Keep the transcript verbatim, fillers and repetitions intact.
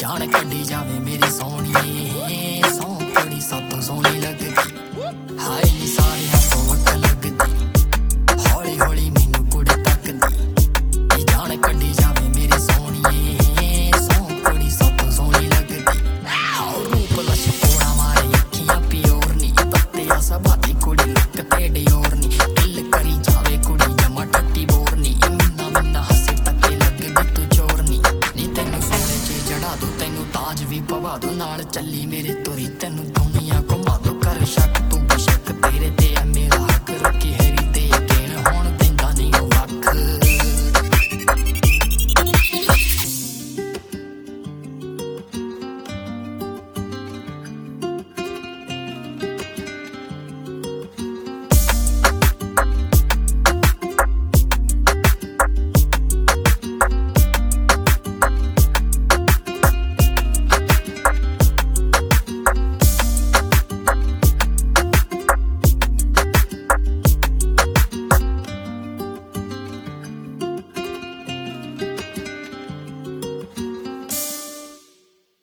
जान कड्डी जावे मेरी सोहणीए सौ कुड़ी सातों सोहनी लगदी हाय नी सारे हाथों वट लगदी हौली हौली मैनू कुड़ी तकदी जान कड्डी जावे मेरी सोहणीए सौ कुड़ी सातों सोहनी लगदी हाउ रूप लश पोड़ा मारे अखियां प्योर नी पत्ते सबाती कुड़ी लुक ते डियोर नी दिल करी जावे कुड़ी जमा टट्टी बोर नी मिन्ना मिन्ना हसे तके लगदी तू चोर नी नी तैनू सोने च जड़ा दू तैनू ताज भी पवा दू नाल चली मेरे तुरी तैनू दुनिया घुमा दू कर शक तू